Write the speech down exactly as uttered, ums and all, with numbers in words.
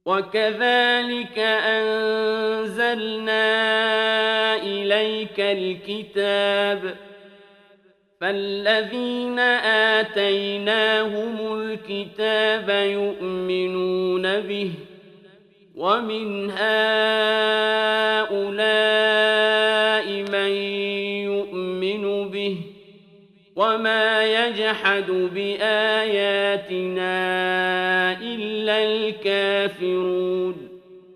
وكذلك أنزلنا إليك الكتاب فالذين آتيناهم الكتاب يؤمنون به ومن هؤلاء من يؤمن به وما يجحد بآياتنا إلا الكافرون